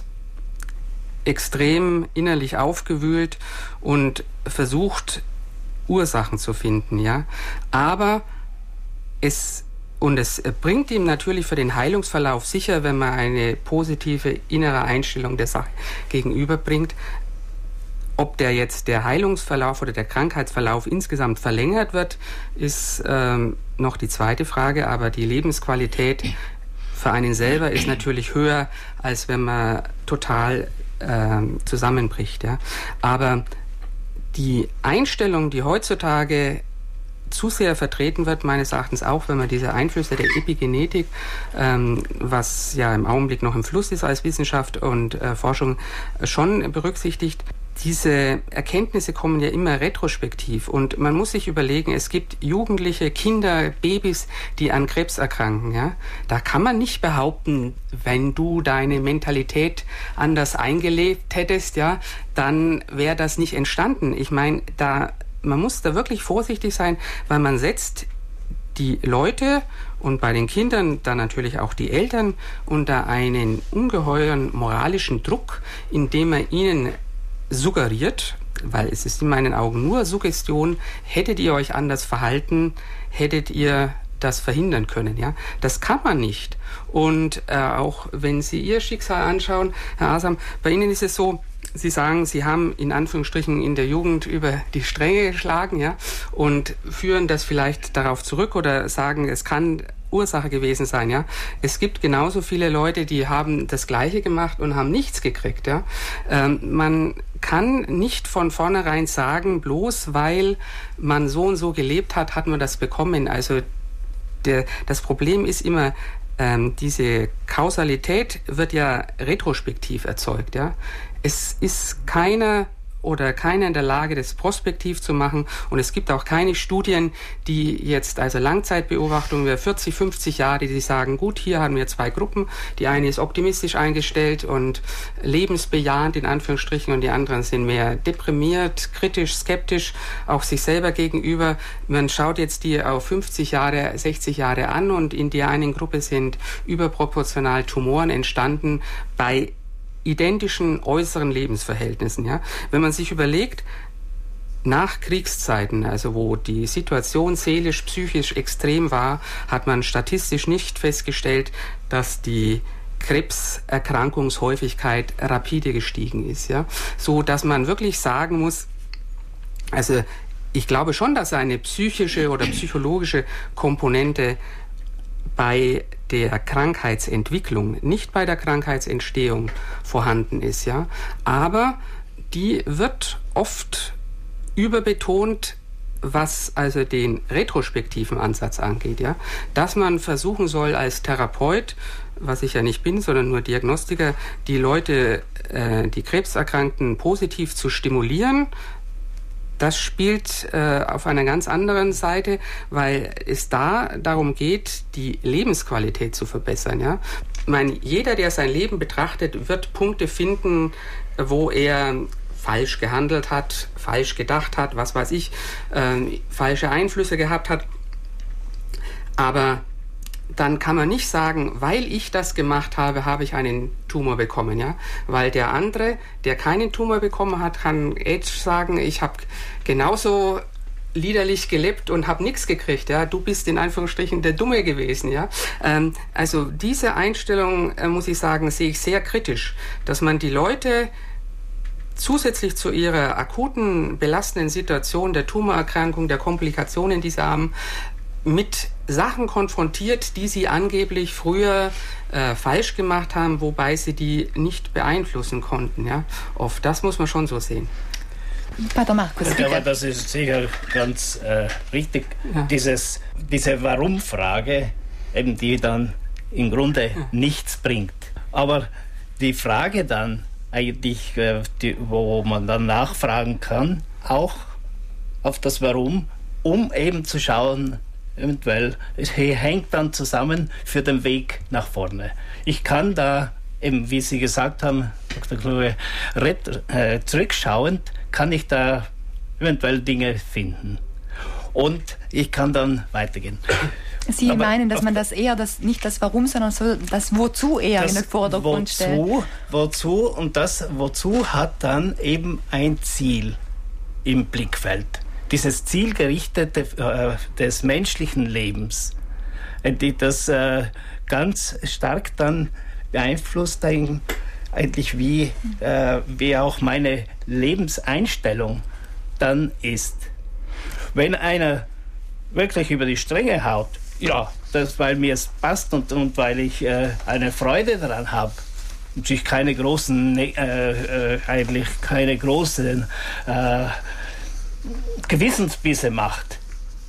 extrem innerlich aufgewühlt und versucht, Ursachen zu finden, ja. Aber es bringt ihm natürlich für den Heilungsverlauf sicher, wenn man eine positive innere Einstellung der Sache gegenüberbringt. Ob der Heilungsverlauf oder der Krankheitsverlauf insgesamt verlängert wird, ist noch die zweite Frage, aber die Lebensqualität für einen selber ist natürlich höher, als wenn man total zusammenbricht. Ja. Aber die Einstellung, die heutzutage zu sehr vertreten wird, meines Erachtens auch, wenn man diese Einflüsse der Epigenetik, was ja im Augenblick noch im Fluss ist als Wissenschaft und Forschung, schon berücksichtigt. Diese Erkenntnisse kommen ja immer retrospektiv und man muss sich überlegen, es gibt Jugendliche, Kinder, Babys, die an Krebs erkranken. Ja? Da kann man nicht behaupten, wenn du deine Mentalität anders eingelebt hättest, ja, dann wäre das nicht entstanden. Ich meine, man muss da wirklich vorsichtig sein, weil man setzt die Leute und bei den Kindern dann natürlich auch die Eltern unter einen ungeheuren moralischen Druck, indem man ihnen suggeriert, weil es ist in meinen Augen nur Suggestion, hättet ihr euch anders verhalten, hättet ihr das verhindern können. Ja? Das kann man nicht. Und auch wenn Sie Ihr Schicksal anschauen, Herr Asam, bei Ihnen ist es so, Sie sagen, Sie haben in Anführungsstrichen in der Jugend über die Stränge geschlagen, ja, und führen das vielleicht darauf zurück oder sagen, es kann Ursache gewesen sein, ja. Es gibt genauso viele Leute, die haben das Gleiche gemacht und haben nichts gekriegt, ja. Man kann nicht von vornherein sagen, bloß weil man so und so gelebt hat, hat man das bekommen. Also das Problem ist immer, diese Kausalität wird ja retrospektiv erzeugt, ja. Es ist keiner in der Lage, das prospektiv zu machen. Und es gibt auch keine Studien, die jetzt, also Langzeitbeobachtungen über 40, 50 Jahre, die sagen, gut, hier haben wir zwei Gruppen. Die eine ist optimistisch eingestellt und lebensbejahend in Anführungsstrichen und die anderen sind mehr deprimiert, kritisch, skeptisch, auch sich selber gegenüber. Man schaut jetzt die auf 50 Jahre, 60 Jahre an und in der einen Gruppe sind überproportional Tumoren entstanden bei identischen äußeren Lebensverhältnissen. Ja? Wenn man sich überlegt, nach Kriegszeiten, also wo die Situation seelisch, psychisch extrem war, hat man statistisch nicht festgestellt, dass die Krebserkrankungshäufigkeit rapide gestiegen ist. Ja? So dass man wirklich sagen muss, also ich glaube schon, dass eine psychische oder psychologische Komponente bei der Krankheitsentwicklung, nicht bei der Krankheitsentstehung vorhanden ist, ja. Aber die wird oft überbetont, was also den retrospektiven Ansatz angeht, ja. Dass man versuchen soll als Therapeut, was ich ja nicht bin, sondern nur Diagnostiker, die Leute, die Krebserkrankten positiv zu stimulieren. Das spielt auf einer ganz anderen Seite, weil es da darum geht, die Lebensqualität zu verbessern. Ja? Ich meine, jeder, der sein Leben betrachtet, wird Punkte finden, wo er falsch gehandelt hat, falsch gedacht hat, was weiß ich, falsche Einflüsse gehabt hat. Aber dann kann man nicht sagen, weil ich das gemacht habe, habe ich einen Tumor bekommen, ja? Weil der andere, der keinen Tumor bekommen hat, kann jetzt sagen, ich habe genauso liederlich gelebt und habe nichts gekriegt, ja? Du bist in Anführungsstrichen der Dumme gewesen, ja? Also diese Einstellung, muss ich sagen, sehe ich sehr kritisch, dass man die Leute zusätzlich zu ihrer akuten, belastenden Situation der Tumorerkrankung, der Komplikationen, die sie haben, mit Sachen konfrontiert, die sie angeblich früher falsch gemacht haben, wobei sie die nicht beeinflussen konnten. Ja? Oft, das muss man schon so sehen. Pater Markus, bitte. Aber das ist sicher ganz richtig. Ja. Diese Warum-Frage, eben die dann im Grunde nichts bringt. Aber die Frage dann eigentlich, wo man dann nachfragen kann, auch auf das Warum, um eben zu schauen, eventuell, es hängt dann zusammen für den Weg nach vorne. Ich kann da, eben wie Sie gesagt haben, Dr. Kluge, zurückschauend, kann ich da eventuell Dinge finden. Und ich kann dann weitergehen. Sie meinen, dass man das eher, nicht das Warum, sondern so das Wozu eher in den Vordergrund stellt. Wozu, und das Wozu hat dann eben ein Ziel im Blickfeld. Dieses Zielgerichtete des menschlichen Lebens, das ganz stark dann beeinflusst eigentlich wie auch meine Lebenseinstellung dann ist. Wenn einer wirklich über die Stränge haut, ja, das, weil mir es passt und weil ich eine Freude daran habe, und sich keine großen Gewissensbisse macht,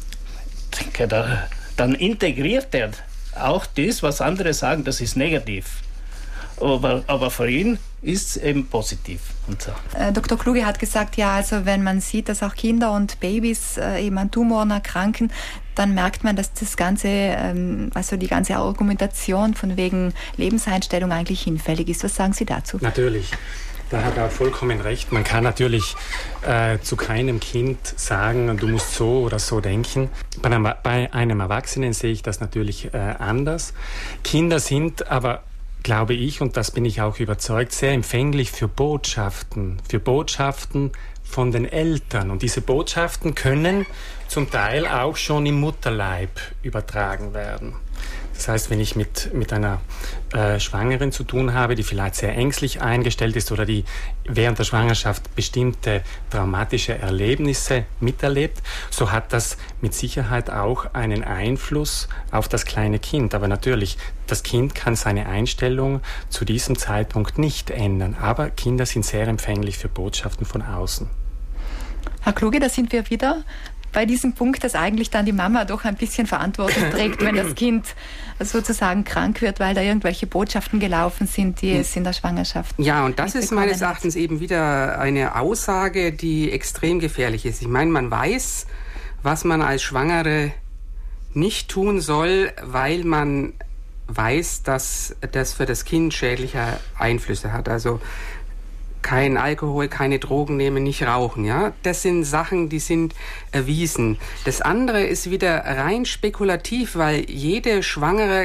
dann integriert er auch das, was andere sagen, das ist negativ. Aber für ihn ist es eben positiv. Und so. Dr. Kluge hat gesagt, ja, also wenn man sieht, dass auch Kinder und Babys eben an Tumoren erkranken, dann merkt man, dass das ganze, also die ganze Argumentation von wegen Lebenseinstellung eigentlich hinfällig ist. Was sagen Sie dazu? Natürlich. Da hat er vollkommen recht. Man kann natürlich zu keinem Kind sagen, du musst so oder so denken. Bei einem Erwachsenen sehe ich das natürlich anders. Kinder sind aber, glaube ich, und das bin ich auch überzeugt, sehr empfänglich für Botschaften von den Eltern. Und diese Botschaften können zum Teil auch schon im Mutterleib übertragen werden. Das heißt, wenn ich mit einer Schwangeren zu tun habe, die vielleicht sehr ängstlich eingestellt ist oder die während der Schwangerschaft bestimmte traumatische Erlebnisse miterlebt, so hat das mit Sicherheit auch einen Einfluss auf das kleine Kind. Aber natürlich, das Kind kann seine Einstellung zu diesem Zeitpunkt nicht ändern. Aber Kinder sind sehr empfänglich für Botschaften von außen. Herr Kluge, da sind wir wieder bei diesem Punkt, dass eigentlich dann die Mama doch ein bisschen Verantwortung trägt, wenn das Kind sozusagen krank wird, weil da irgendwelche Botschaften gelaufen sind, die es in der Schwangerschaft. Ja, und das ist meines Erachtens eben wieder eine Aussage, die extrem gefährlich ist. Ich meine, man weiß, was man als Schwangere nicht tun soll, weil man weiß, dass das für das Kind schädliche Einflüsse hat. Also kein Alkohol, keine Drogen nehmen, nicht rauchen, ja. Das sind Sachen, die sind erwiesen. Das andere ist wieder rein spekulativ, weil jede Schwangere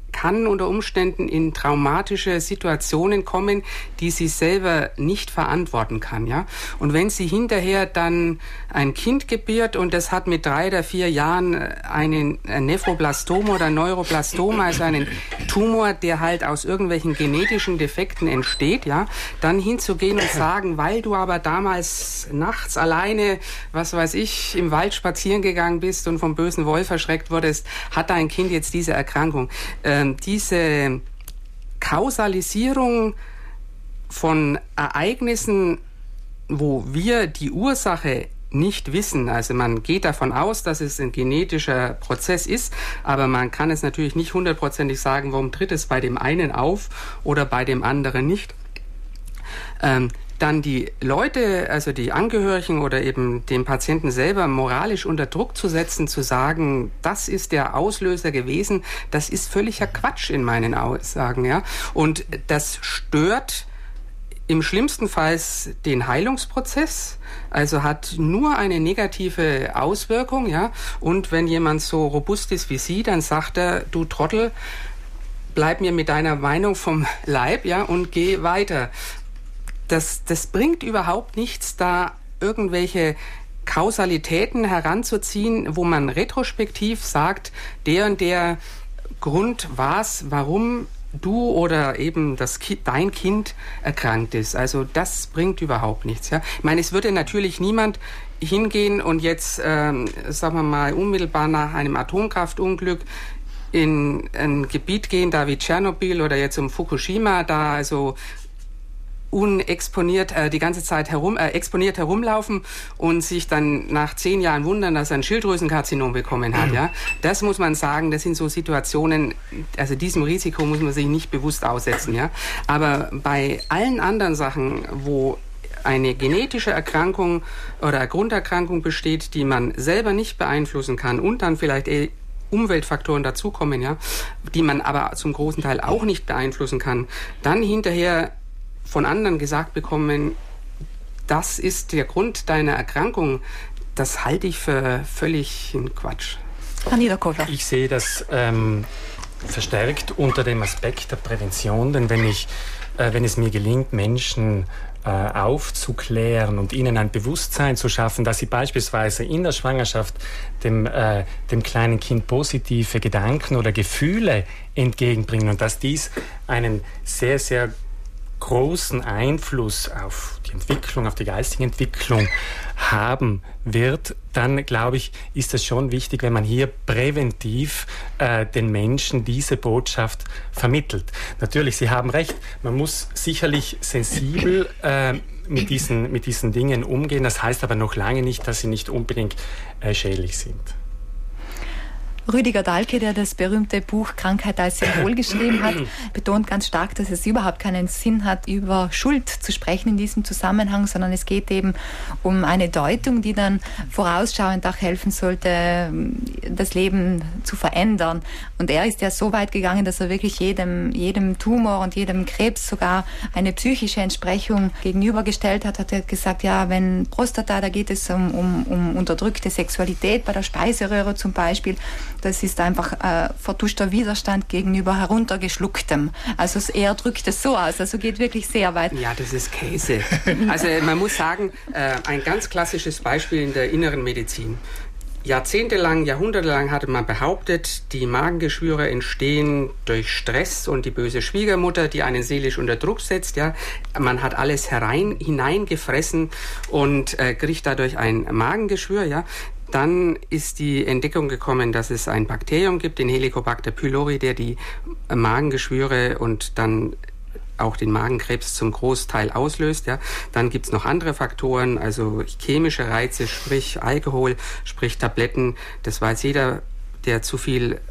kann unter Umständen in traumatische Situationen kommen, die sie selber nicht verantworten kann, ja. Und wenn sie hinterher dann ein Kind gebiert und das hat mit 3 oder 4 Jahren ein Nephroblastoma oder Neuroblastoma, also einen Tumor, der halt aus irgendwelchen genetischen Defekten entsteht, ja, dann hinzugehen und sagen, weil du aber damals nachts alleine, was weiß ich, im Wald spazieren gegangen bist und vom bösen Wolf erschreckt wurdest, hat dein Kind jetzt diese Erkrankung. Diese Kausalisierung von Ereignissen, wo wir die Ursache nicht wissen, also man geht davon aus, dass es ein genetischer Prozess ist, aber man kann es natürlich nicht 100%ig sagen, warum tritt es bei dem einen auf oder bei dem anderen nicht. Dann die Leute, also die Angehörigen oder eben den Patienten selber moralisch unter Druck zu setzen, zu sagen, das ist der Auslöser gewesen, das ist völliger Quatsch in meinen Aussagen, ja. Und das stört im schlimmsten Fall den Heilungsprozess, also hat nur eine negative Auswirkung, ja. Und wenn jemand so robust ist wie Sie, dann sagt er, du Trottel, bleib mir mit deiner Meinung vom Leib, ja, und geh weiter. Das bringt überhaupt nichts, da irgendwelche Kausalitäten heranzuziehen, wo man retrospektiv sagt, der und der Grund war's, warum du oder eben dein Kind erkrankt ist. Also das bringt überhaupt nichts. Ja? Ich meine, es würde natürlich niemand hingehen und jetzt, sagen wir mal, unmittelbar nach einem Atomkraftunglück in ein Gebiet gehen, da wie Tschernobyl oder jetzt um Fukushima, da also unexponiert die ganze Zeit exponiert herumlaufen und sich dann nach 10 Jahren wundern, dass er ein Schilddrüsenkarzinom bekommen hat. Ja, das muss man sagen. Das sind so Situationen. Also diesem Risiko muss man sich nicht bewusst aussetzen. Ja, aber bei allen anderen Sachen, wo eine genetische Erkrankung oder Grunderkrankung besteht, die man selber nicht beeinflussen kann und dann vielleicht Umweltfaktoren dazukommen, ja, die man aber zum großen Teil auch nicht beeinflussen kann, dann hinterher von anderen gesagt bekommen, das ist der Grund deiner Erkrankung, das halte ich für völlig Quatsch. Herr Niederkofer. Ich sehe das verstärkt unter dem Aspekt der Prävention, denn wenn es mir gelingt, Menschen aufzuklären und ihnen ein Bewusstsein zu schaffen, dass sie beispielsweise in der Schwangerschaft dem kleinen Kind positive Gedanken oder Gefühle entgegenbringen und dass dies einen sehr, sehr großen Einfluss auf die Entwicklung, auf die geistige Entwicklung haben wird, dann glaube ich, ist es schon wichtig, wenn man hier präventiv den Menschen diese Botschaft vermittelt. Natürlich, Sie haben recht, man muss sicherlich sensibel mit diesen Dingen umgehen. Das heißt aber noch lange nicht, dass sie nicht unbedingt schädlich sind. Rüdiger Dahlke, der das berühmte Buch Krankheit als Symbol geschrieben hat, betont ganz stark, dass es überhaupt keinen Sinn hat, über Schuld zu sprechen in diesem Zusammenhang, sondern es geht eben um eine Deutung, die dann vorausschauend auch helfen sollte, das Leben zu verändern. Und er ist ja so weit gegangen, dass er wirklich jedem Tumor und jedem Krebs sogar eine psychische Entsprechung gegenübergestellt hat. Hat er gesagt, ja, wenn Prostata, da geht es um unterdrückte Sexualität bei der Speiseröhre zum Beispiel. Das ist einfach vertuschter Widerstand gegenüber heruntergeschlucktem. Also er drückt es so aus, also geht wirklich sehr weit. Ja, das ist Käse. Also man muss sagen, ein ganz klassisches Beispiel in der inneren Medizin. Jahrzehntelang, jahrhundertelang hatte man behauptet, die Magengeschwüre entstehen durch Stress und die böse Schwiegermutter, die einen seelisch unter Druck setzt. Ja, man hat alles hineingefressen und kriegt dadurch ein Magengeschwür. Ja. Dann ist die Entdeckung gekommen, dass es ein Bakterium gibt, den Helicobacter pylori, der die Magengeschwüre und dann auch den Magenkrebs zum Großteil auslöst. Ja. Dann gibt's noch andere Faktoren, also chemische Reize, sprich Alkohol, sprich Tabletten. Das weiß jeder, der zu viel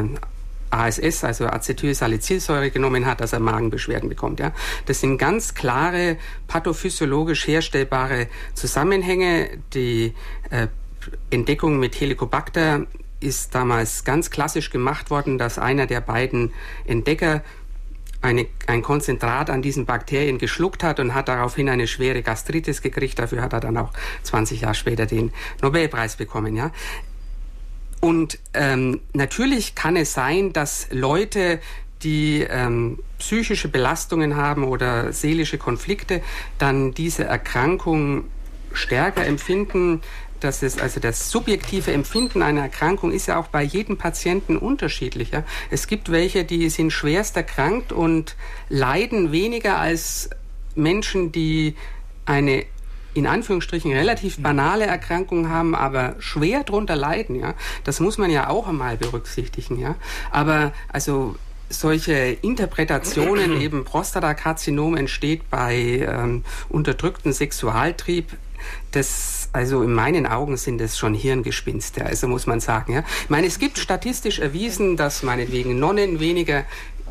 ASS, also Acetylsalicylsäure genommen hat, dass er Magenbeschwerden bekommt. Ja. Das sind ganz klare, pathophysiologisch herstellbare Zusammenhänge. Die Entdeckung mit Helicobacter ist damals ganz klassisch gemacht worden, dass einer der beiden Entdecker ein Konzentrat an diesen Bakterien geschluckt hat und hat daraufhin eine schwere Gastritis gekriegt. Dafür hat er dann auch 20 Jahre später den Nobelpreis bekommen. Ja. Und natürlich kann es sein, dass Leute, die psychische Belastungen haben oder seelische Konflikte, dann diese Erkrankung stärker empfinden. Das subjektive Empfinden einer Erkrankung ist ja auch bei jedem Patienten unterschiedlich. Ja? Es gibt welche, die sind schwerst erkrankt und leiden weniger als Menschen, die eine in Anführungsstrichen relativ banale Erkrankung haben, aber schwer drunter leiden. Ja? Das muss man ja auch einmal berücksichtigen. Ja? Aber also solche Interpretationen, eben Prostatakarzinom entsteht bei unterdrückten Sexualtrieb, also in meinen Augen sind das schon Hirngespinste, also muss man sagen. Ja. Ich meine, es gibt statistisch erwiesen, dass meinetwegen Nonnen weniger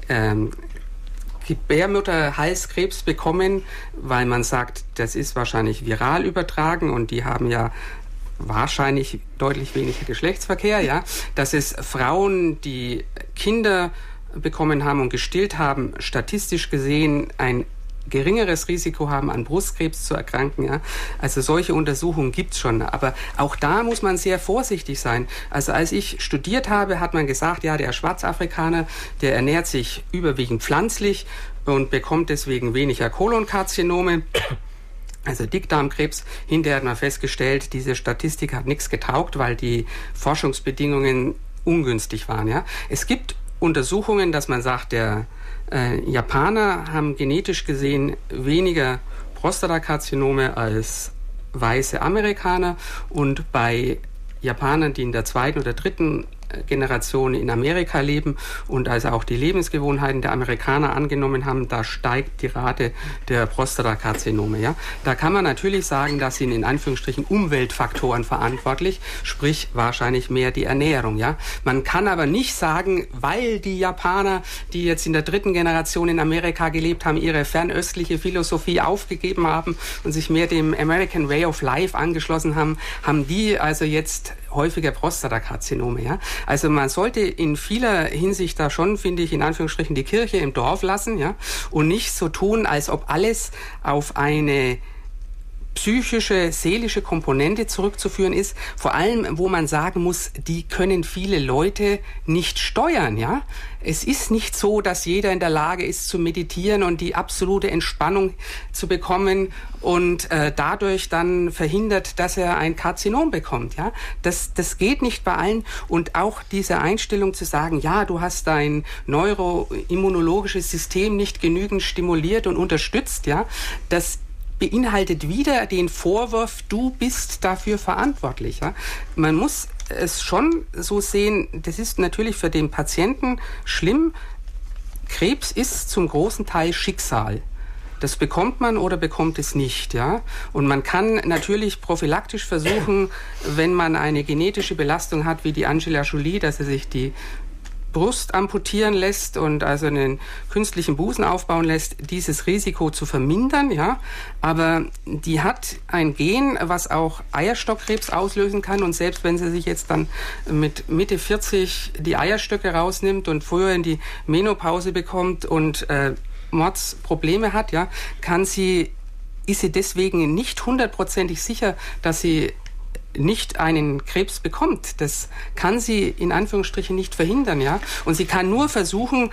Gebärmutterhalskrebs bekommen, weil man sagt, das ist wahrscheinlich viral übertragen und die haben ja wahrscheinlich deutlich weniger Geschlechtsverkehr. Ja. Dass es Frauen, die Kinder bekommen haben und gestillt haben, statistisch gesehen ein geringeres Risiko haben, an Brustkrebs zu erkranken. Ja? Also solche Untersuchungen gibt's schon. Aber auch da muss man sehr vorsichtig sein. Also als ich studiert habe, hat man gesagt, ja, der Schwarzafrikaner, der ernährt sich überwiegend pflanzlich und bekommt deswegen weniger Kolonkarzinome. Also Dickdarmkrebs. Hinterher hat man festgestellt, diese Statistik hat nichts getaugt, weil die Forschungsbedingungen ungünstig waren. Ja? Es gibt Untersuchungen, dass man sagt, der Japaner haben genetisch gesehen weniger Prostatakarzinome als weiße Amerikaner und bei Japanern, die in der 2. oder 3. Generation in Amerika leben und also auch die Lebensgewohnheiten der Amerikaner angenommen haben, da steigt die Rate der Prostatakarzinome. Ja? Da kann man natürlich sagen, das sind in Anführungsstrichen Umweltfaktoren verantwortlich, sprich wahrscheinlich mehr die Ernährung. Ja? Man kann aber nicht sagen, weil die Japaner, die jetzt in der 3. Generation in Amerika gelebt haben, ihre fernöstliche Philosophie aufgegeben haben und sich mehr dem American Way of Life angeschlossen haben, haben die also jetzt häufiger Prostatakarzinome. Ja? Also man sollte in vieler Hinsicht da schon, finde ich, in Anführungsstrichen die Kirche im Dorf lassen, ja, und nicht so tun, als ob alles auf eine psychische, seelische Komponente zurückzuführen ist, vor allem, wo man sagen muss, die können viele Leute nicht steuern, ja. Es ist nicht so, dass jeder in der Lage ist zu meditieren und die absolute Entspannung zu bekommen und dadurch dann verhindert, dass er ein Karzinom bekommt, ja. Das geht nicht bei allen und auch diese Einstellung zu sagen, ja, du hast dein neuroimmunologisches System nicht genügend stimuliert und unterstützt, ja, das beinhaltet wieder den Vorwurf, du bist dafür verantwortlich. Ja? Man muss es schon so sehen, das ist natürlich für den Patienten schlimm. Krebs ist zum großen Teil Schicksal. Das bekommt man oder bekommt es nicht. Ja? Und man kann natürlich prophylaktisch versuchen, wenn man eine genetische Belastung hat, wie die Angelina Jolie, dass er sich die Brust amputieren lässt und also einen künstlichen Busen aufbauen lässt, dieses Risiko zu vermindern, ja. Aber die hat ein Gen, was auch Eierstockkrebs auslösen kann und selbst wenn sie sich jetzt dann mit Mitte 40 die Eierstöcke rausnimmt und früher in die Menopause bekommt und Mordsprobleme hat, ja, ist sie deswegen nicht 100% sicher, dass sie nicht einen Krebs bekommt. Das kann sie in Anführungsstrichen nicht verhindern, ja. Und sie kann nur versuchen,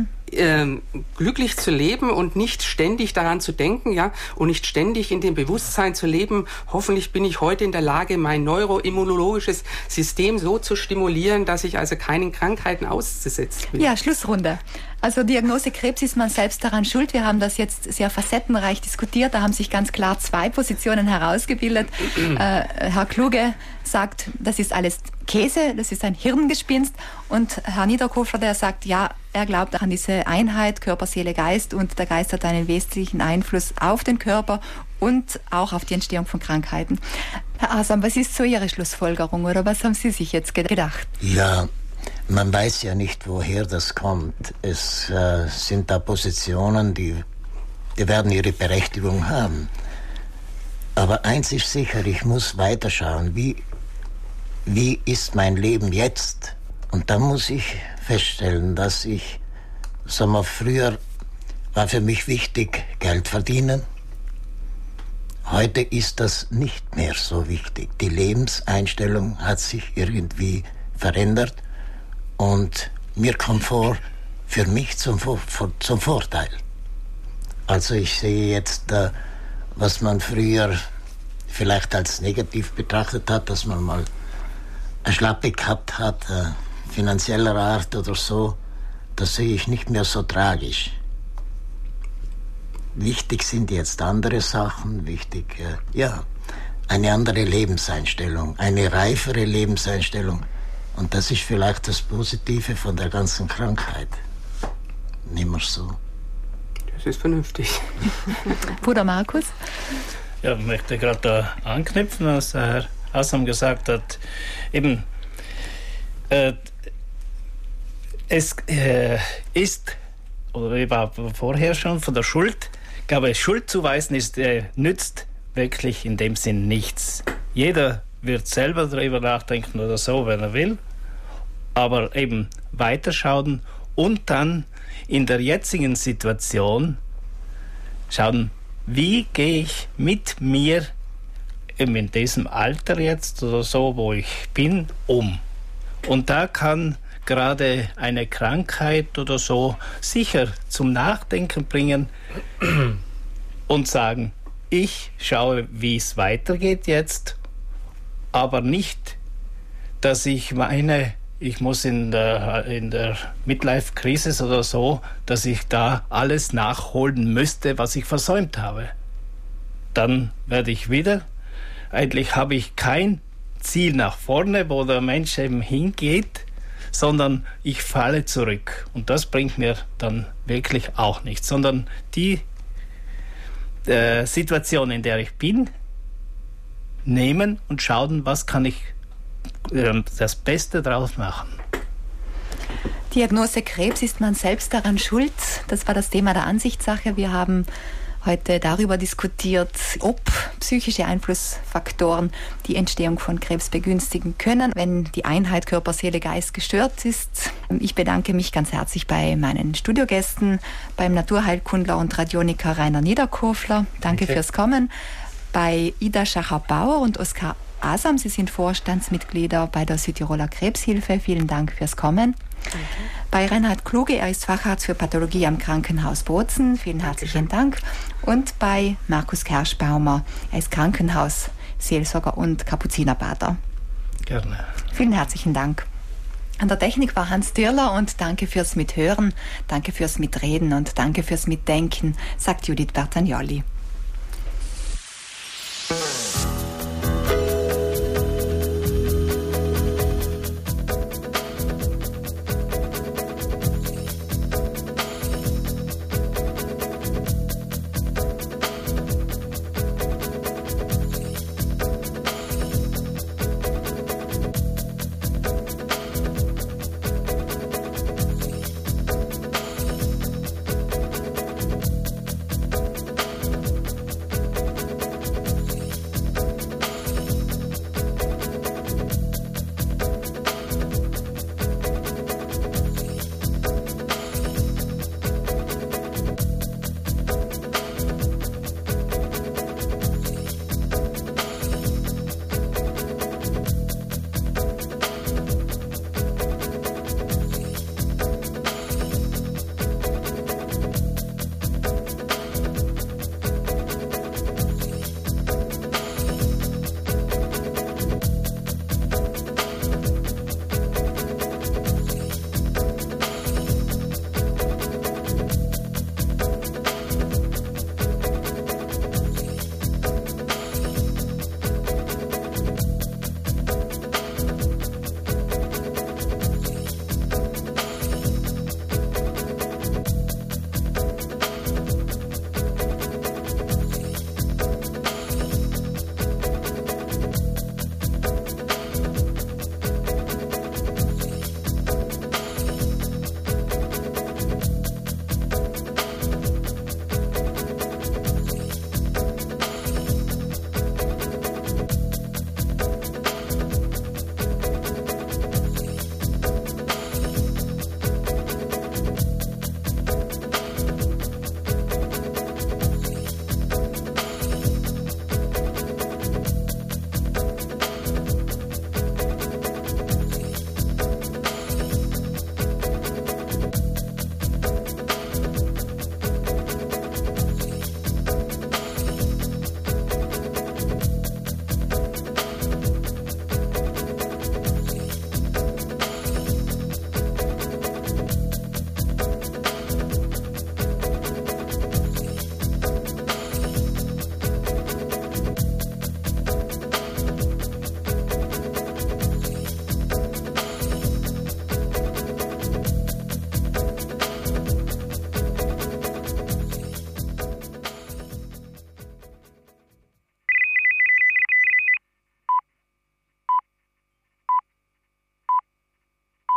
glücklich zu leben und nicht ständig daran zu denken, ja, und nicht ständig in dem Bewusstsein zu leben, hoffentlich bin ich heute in der Lage, mein neuroimmunologisches System so zu stimulieren, dass ich also keinen Krankheiten auszusetzen bin. Ja, Schlussrunde. Also Diagnose Krebs, ist man selbst daran schuld? Wir haben das jetzt sehr facettenreich diskutiert. Da haben sich ganz klar 2 Positionen herausgebildet. Herr Kluge sagt, das ist alles Käse, das ist ein Hirngespinst. Und Herr Niederkofer, der sagt, ja, er glaubt an diese Einheit Körper, Seele, Geist und der Geist hat einen wesentlichen Einfluss auf den Körper und auch auf die Entstehung von Krankheiten. Herr Asam, was ist so Ihre Schlussfolgerung oder was haben Sie sich jetzt gedacht? Ja, man weiß ja nicht, woher das kommt. Es sind da Positionen, die werden ihre Berechtigung haben. Aber eins ist sicher, ich muss weiterschauen, wie ist mein Leben jetzt? Und da muss ich feststellen, dass ich, früher war für mich wichtig, Geld verdienen. Heute ist das nicht mehr so wichtig. Die Lebenseinstellung hat sich irgendwie verändert und mir kommt vor, für mich zum Vorteil. Also ich sehe jetzt, was man früher vielleicht als negativ betrachtet hat, dass man mal eine Schlappe gehabt hat, finanzieller Art oder so, das sehe ich nicht mehr so tragisch. Wichtig sind jetzt andere Sachen, eine andere Lebenseinstellung, eine reifere Lebenseinstellung. Und das ist vielleicht das Positive von der ganzen Krankheit. Nehmen wir es so. Das ist vernünftig. Bruder Markus? Ja, ich möchte gerade da anknüpfen, was Herr Asam gesagt hat. Eben, es ist, oder überhaupt vorher schon, von der Schuld, ich glaube, Schuld zuweisen nützt wirklich in dem Sinn nichts. Jeder wird selber darüber nachdenken oder so, wenn er will, aber eben weiterschauen und dann in der jetzigen Situation schauen, wie gehe ich mit mir eben in diesem Alter jetzt oder so, wo ich bin, um. Und da kann gerade eine Krankheit oder so sicher zum Nachdenken bringen und sagen, ich schaue, wie es weitergeht jetzt, aber nicht, dass ich meine, ich muss in der Midlife-Krise oder so, dass ich da alles nachholen müsste, was ich versäumt habe. Dann werde ich wieder, eigentlich habe ich kein Ziel nach vorne, wo der Mensch eben hingeht, sondern ich falle zurück. Und das bringt mir dann wirklich auch nichts, sondern die Situation, in der ich bin, nehmen und schauen, was kann ich das Beste draus machen. Diagnose Krebs, ist man selbst daran schuld? Das war das Thema der Ansichtssache. Wir haben heute darüber diskutiert, ob psychische Einflussfaktoren die Entstehung von Krebs begünstigen können, wenn die Einheit Körper, Seele, Geist gestört ist. Ich bedanke mich ganz herzlich bei meinen Studiogästen, beim Naturheilkundler und Radioniker Rainer Niederkofler. Danke fürs Kommen. Bei Ida Schacher-Bauer und Oskar Asam, Sie sind Vorstandsmitglieder bei der Südtiroler Krebshilfe. Vielen Dank fürs Kommen. Danke. Bei Reinhard Kluge, er ist Facharzt für Pathologie am Krankenhaus Bozen. Vielen herzlichen Dank. Und bei Markus Kerschbaumer, er ist Krankenhausseelsorger und Kapuzinerpater. Gerne. Vielen herzlichen Dank. An der Technik war Hans Dürler und danke fürs Mithören, danke fürs Mitreden und danke fürs Mitdenken, sagt Judith Bertagnolli.